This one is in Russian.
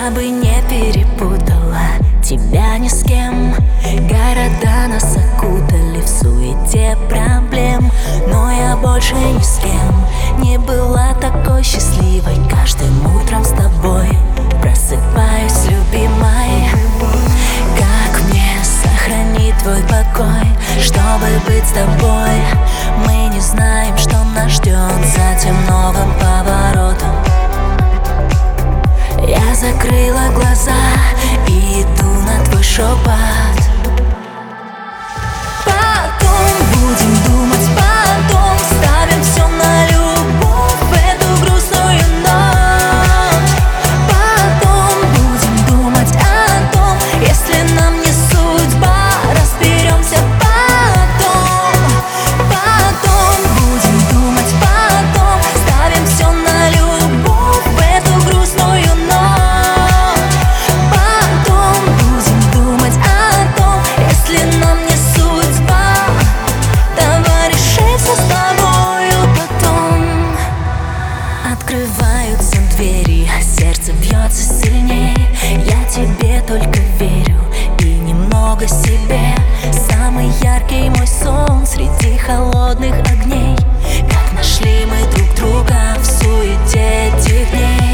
Я бы не перепутала тебя ни с кем. Города нас окутали в суете проблем, но я больше ни с кем не была такой счастливой. Каждым утром с тобой просыпаюсь, любимой. Как мне сохранить твой покой, чтобы быть с тобой? Мы не знаем, что нас ждет за тем новым поворотом. Я закрыла глаза и иду на твой шепот. Потом будем думать, потом ставим все на любовь в эту грустную ночь. Потом будем думать о том, если нам не судьба, разберемся потом. Потом будем думать, потом ставим все на любовь в эту грустную ночь. Потом будем думать о том, если нам не судьба, давай решимся с тобою потом. Открываются двери, сердце бьется сильней. Я тебе только верю и немного себе. Самый яркий мой сон среди холодных огней. Как нашли мы друг друга в суете этих дней.